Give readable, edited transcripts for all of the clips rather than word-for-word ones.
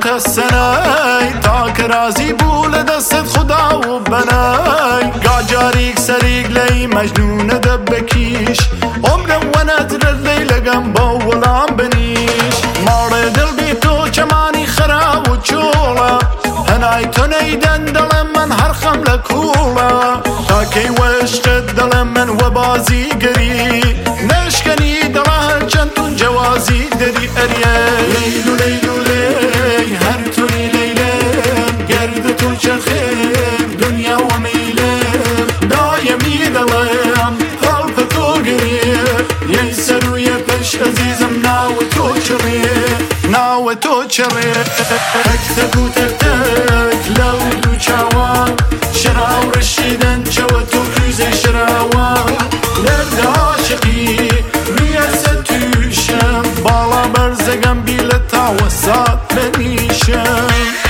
السناي تاك رازي بول دست خدا وبناي قاجاريك سريق لي مجنون دبكيش عمر وانا ترد ليلة جنبه ولا بنيش مار دل بيتو كماني خرا وتشولا هناي تنيدن دل من هرخم لكولا تاكي وشقد دل من وبازي قري نشكني دلها جنتون جوازي دري اريا ليلو ليلو لي هرتوني ليلم قردتون شخيم دنيا وميلم دايمي دلم خلفتو قريب يسر ويبش عزيزم ناوتو شريب ناوتو شريب تكتك وتكتك لو دو چاوان شراو رشيدن جوتو كوزي شراوان لرد عاشقي رياسة توشم بالا برزقم بيلتا وسات بنيشم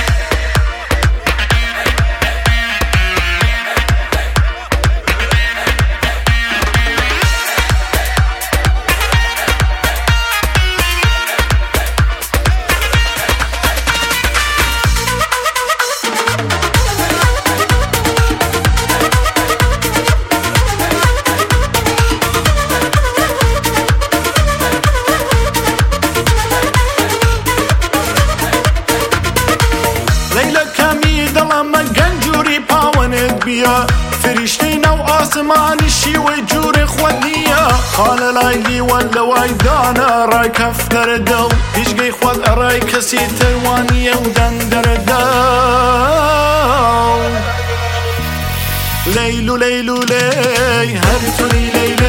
فرشتين او آسماني شي وجور خوانية خال لايلي ولا وايدانا راي كفتر دل بيشقي خواد راي كسي تروانية ودندر دل ليلو ليلو لي هرتوني ليلو